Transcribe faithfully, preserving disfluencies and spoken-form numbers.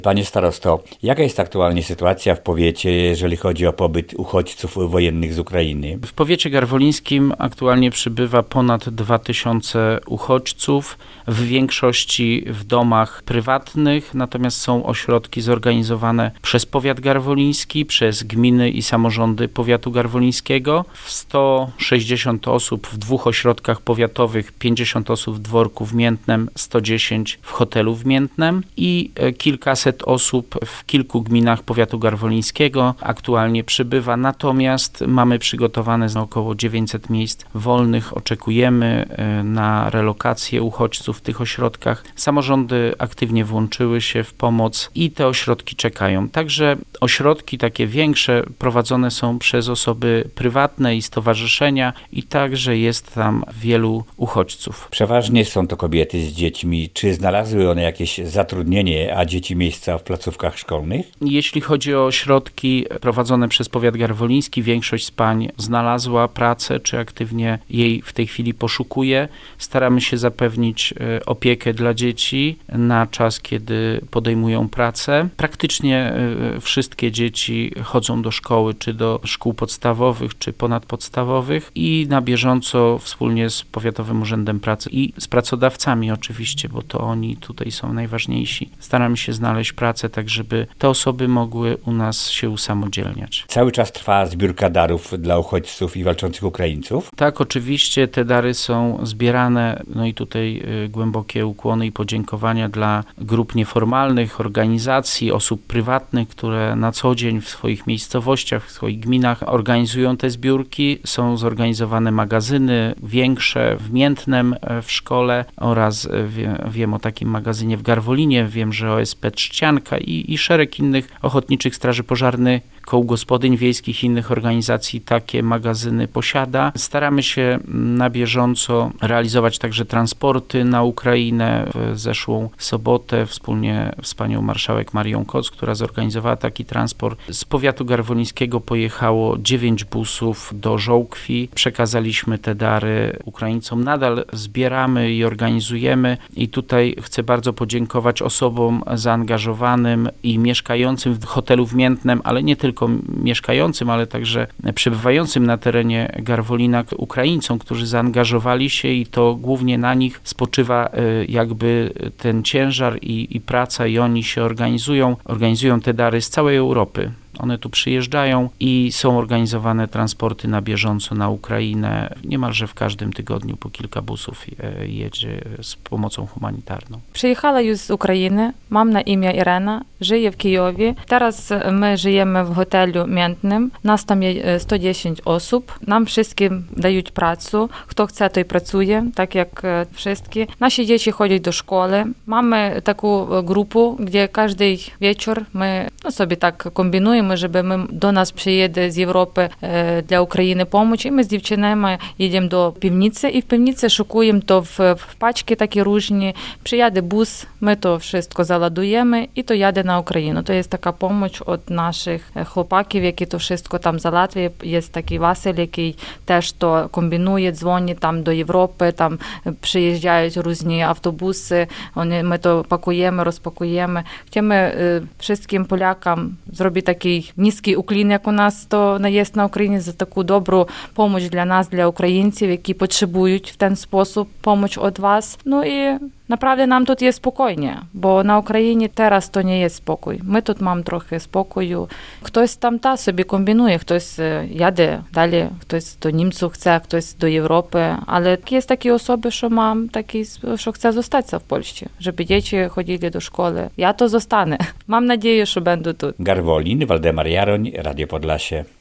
Panie starosto, jaka jest aktualnie sytuacja w powiecie, jeżeli chodzi o pobyt uchodźców wojennych z Ukrainy? W powiecie garwolińskim aktualnie przybywa ponad dwa tysiące uchodźców, w większości w domach prywatnych, natomiast są ośrodki zorganizowane przez powiat garwoliński, przez gminy i samorządy powiatu garwolińskiego. sto sześćdziesiąt osób w dwóch ośrodkach powiatowych, pięćdziesiąt osób w dworku w Miętnem, sto dziesięć w hotelu w Miętnem i kilkaset osób w kilku gminach powiatu garwolińskiego aktualnie przybywa. Natomiast mamy przygotowane około dziewięćset miejsc wolnych. Oczekujemy na relokację uchodźców w tych ośrodkach. Samorządy aktywnie włączyły się w pomoc i te ośrodki czekają. Także ośrodki takie większe prowadzone są przez osoby prywatne i stowarzyszenia i także jest tam wielu uchodźców. Przeważnie są to kobiety z dziećmi. Czy znalazły one jakieś zatrudnienie, a dzieci miejsca w placówkach szkolnych? Jeśli chodzi o ośrodki prowadzone przez powiat garwoliński, większość z pań znalazła pracę, czy aktywnie jej w tej chwili poszukuje. Staramy się zapewnić opiekę dla dzieci na czas, kiedy podejmują pracę. Praktycznie wszystkie dzieci chodzą do szkoły, czy do szkół podstawowych, czy ponadpodstawowych i na bieżąco wspólnie z Powiatowym Urzędem Pracy i z pracodawcami oczywiście, bo to oni tutaj są najważniejsi. Staramy się znaleźć pracę, tak żeby te osoby mogły u nas się usamodzielniać. Cały czas trwa zbiórka darów dla uchodźców i walczących Ukraińców? Tak, oczywiście te dary są zbierane, no i tutaj y, głębokie ukłony i podziękowania dla grup nieformalnych, organizacji, osób prywatnych, które na co dzień w swoich miejscowościach, w swoich gminach organizują te zbiórki. Są zorganizowane magazyny większe w Miętnem w szkole oraz wie, wiem o takim magazynie w Garwolinie, wiem, że O S P Trzcianka i, i szereg innych ochotniczych straży pożarnych, koł gospodyń wiejskich i innych organizacji takie magazyny posiada. Staramy się na bieżąco realizować także transporty na Ukrainę. W zeszłą sobotę wspólnie z panią marszałek Marią Koc, która zorganizowała taki transport, z powiatu garwolińskiego pojechało dziewięć busów do Żołkwi. Przekazaliśmy te dary Ukraińcom. Nadal zbieramy i organizujemy i tutaj chcę bardzo podziękować osobom zaangażowanym i mieszkającym w hotelu w Miętnem, ale nie tylko mieszkającym, ale także przebywającym na terenie Garwolina Ukraińcom, którzy zaangażowali się i to głównie na nich spoczywa jakby ten ciężar i, i praca i oni się organizują, organizują te dary z całej Europy. One tu przyjeżdżają i są organizowane transporty na bieżąco na Ukrainę. Niemalże w każdym tygodniu po kilka busów jedzie z pomocą humanitarną. Przyjechała już z Ukrainy. Mam na imię Irena. Żyję w Kijowie. Teraz my żyjemy w hotelu Miętnym. Nas tam jest sto dziesięć osób. Nam wszystkim dają pracę. Kto chce, to i pracuje, tak jak wszystkie. Nasi dzieci chodzą do szkoły. Mamy taką grupę, gdzie każdy wieczór my no, sobie tak kombinujemy, żeby my, do nas przyjedzie z Europy e, dla Ukrainy pomoc i my z dziewczynami jedziemy do piwnicy i w piwnicy szukujemy to w, w paczki takie różne. Przyjaде bus, my to wszystko załadujemy i to jadę na Ukrainę. To jest taka pomoc od naszych chłopaków, які to wszystko tam załatwiają. Jest taki Wasyl, який też to kombinuje, dzwoni tam do Europy, tam przyjeżdżają różne autobusy, oni, my to pakujemy, rozpakujemy. Chcemy e, wszystkim Polakom zrobić taki niski уклін, як у нас то є на Україні, за таку добру допомогу для нас, для українців, які потребують в ten sposób pomoc od was. No i naprawdę nam тут jest spokojnie, bo na Ukrainie teraz to nie jest spokój. My тут mamy trochę spokoju. Ktoś tam ta sobie kombinuje, ktoś jadę dalej, ktoś do Niemców chce, ktoś do Europy, ale jest takie osoby, że mam taki, że chcę zostać w Polsce, żeby dzieci chodzili do szkoły. Ja to zostanę. Mam nadzieję, że będę tu. Garwolin, Waldemar Jaroń, Radio Podlasie.